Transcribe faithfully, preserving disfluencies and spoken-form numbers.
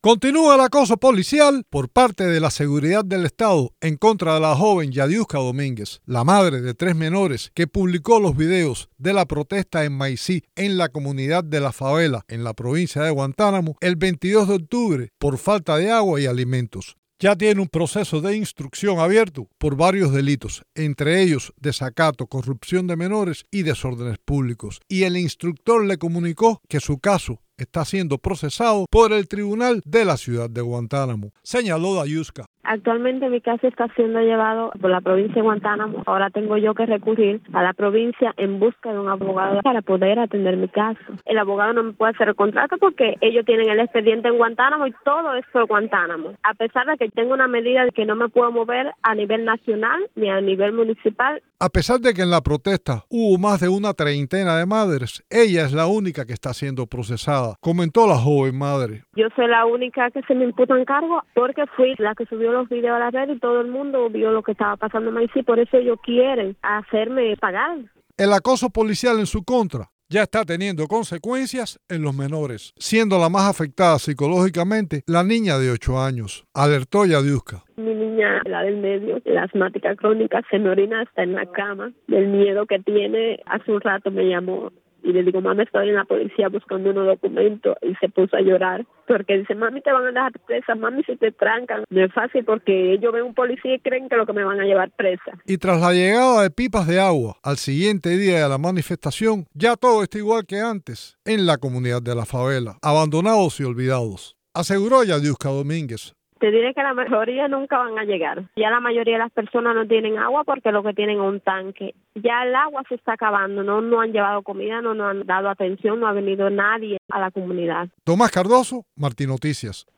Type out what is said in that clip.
Continúa el acoso policial por parte de la seguridad del Estado en contra de la joven Yadiuska Domínguez, la madre de tres menores que publicó los videos de la protesta en Maicí, en la comunidad de La Favela, en la provincia de Guantánamo, el veintidós de octubre por falta de agua y alimentos. Ya tiene un proceso de instrucción abierto por varios delitos, entre ellos desacato, corrupción de menores y desórdenes públicos. Y el instructor le comunicó que su caso está siendo procesado por el Tribunal de la Ciudad de Guantánamo, señaló Yadiuska. Actualmente mi caso está siendo llevado por la provincia de Guantánamo. Ahora tengo yo que recurrir a la provincia en busca de un abogado para poder atender mi caso. El abogado no me puede hacer el contrato porque ellos tienen el expediente en Guantánamo y todo es por Guantánamo. A pesar de que tengo una medida de que no me puedo mover a nivel nacional ni a nivel municipal. A pesar de que en la protesta hubo más de una treintena de madres, ella es la única que está siendo procesada, comentó la joven madre. Yo soy la única que se me imputa en cargo porque fui la que subió los videos a la red y todo el mundo vio lo que estaba pasando en Maicí, por eso ellos quieren hacerme pagar. El acoso policial en su contra ya está teniendo consecuencias en los menores, siendo la más afectada psicológicamente la niña de ocho años, alertó Yadiuska. Mi niña, la del medio, la asmática crónica, se me orina hasta en la cama, del miedo que tiene. Hace un rato me llamó y le digo, mami, estoy en la policía buscando unos documentos, y se puso a llorar, porque dice, mami, te van a dejar presa, mami, si te trancan. No es fácil porque ellos ven un policía y creen que lo que me van a llevar presa. Y tras la llegada de pipas de agua al siguiente día de la manifestación, ya todo está igual que antes en la comunidad de La Favela, abandonados y olvidados, aseguró Yadiuska Domínguez. Te diré que la mayoría nunca van a llegar. Ya la mayoría de las personas no tienen agua porque lo que tienen es un tanque. Ya el agua se está acabando, no, no han llevado comida, no nos han dado atención, no ha venido nadie a la comunidad. Tomás Cardoso, Martín Noticias.